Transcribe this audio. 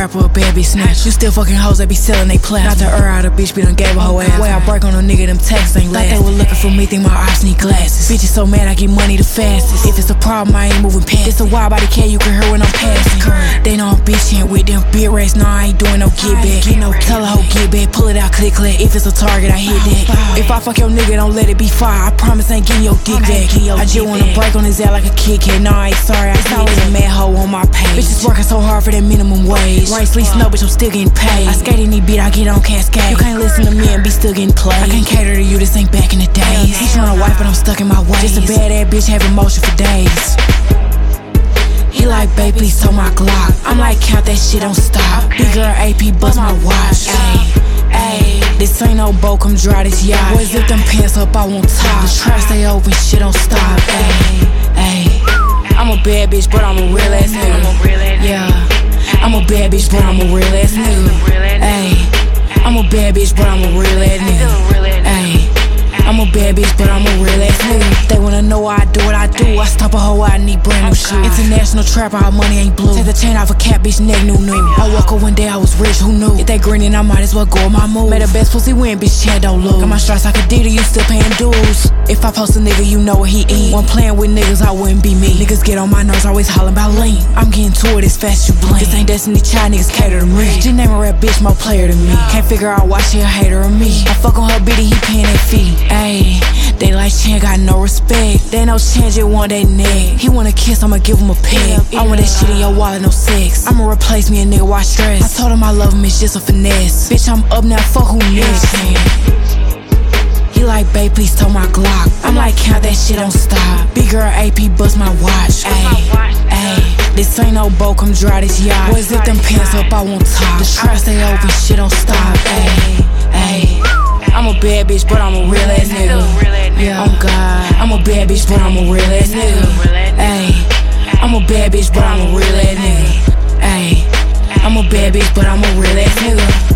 rapper, a bad bitch snatch. You still fucking hoes that be selling they plastic. Not to out a bitch, but done gave a hoe ass. Way I break on a nigga, them texts ain't last. Thought they were looking for me, think my ops need glasses. Bitches so mad I get money the fastest. If it's a problem, I ain't moving past. It's a wide body cat, you can hear when I'm passing. They know I'm bitchin' with them big racks, nah, I ain't doing no get back. Tell a hoe get back, pull it out, click, click. If it's a target, I hit that. If I fuck your nigga, don't let it be fire. I promise I ain't getting your dick back. I just wanna break on his ass like a Kit Kat. Nah, I ain't sorry, I always a mad hoe on my page. Bitches working so hard for that minimum wage. Rain, sleep, snow, bitch, I'm still getting paid. I skate in these beat, I get on Cascade. You can't listen to me and be still getting played. I can't cater to you, this ain't back in the days. He tryna wipe, but I'm stuck in my ways. Just a bad ass bitch having motion for days. He like, babe, please tow my Glock. I'm like, count that shit, don't stop. Big girl AP, bust my watch. Ayy, this ain't no boat, come dry this yacht. Boys, zip them pants up, I won't top. The trap stay open, shit don't stop. Ayy, I'm a bad bitch, but I'm a real ass nigga. Yeah, I'm a bad bitch, but I'm a real ass nigga. Ayy, I'm a bad bitch, but I'm a real ass nigga. Ayy, I'm a bad bitch, but I'm a real ass nigga. They wanna know why I do what I do. I stop a hoe, I need brand new shit. International trapper, our money ain't blue. Take the chain off a cat, bitch, neck new. I woke up one day, I was rich, who knew? If they grinning, I might as well go on my move. Made the best pussy win, bitch, Chad don't lose. Got my stripes like Adidas, you still paying dues. If I post a nigga, you know what he eat. One playing with niggas, I wouldn't be me. Niggas get on my nerves, always hollering about lean. I'm getting to it as fast as you blink. This ain't Destiny Child, niggas cater to me. Just name a rap bitch, more player than me. Can't figure out why she a hater of me. I fuck on her bitty, he paying that fee. Ayy, they like Chan, got no respect. They know Chan just want that neck. He want a kiss, I'ma give him a peck. I want that shit in your wallet, no sex. I'ma replace me a nigga, watch stress. I told him I love him, it's just a finesse. Bitch, I'm up now, fuck who next. He like, babe, please tow my Glock. I'm like, count that shit, don't stop. Big girl AP, bust my watch. Ayy, this ain't no boat, come dry this yacht. Boys, zip them pants up, I won't top. The trap stay open, shit don't stop. Ayy, I'm a bad bitch, but I'm a real ass nigga. Yeah, oh God, I'm a bad bitch, but I'm a real ass nigga. Ayy, I'm a bad bitch, but I'm a real ass nigga. Ayy, I'm a bad bitch, but I'm a real ass nigga.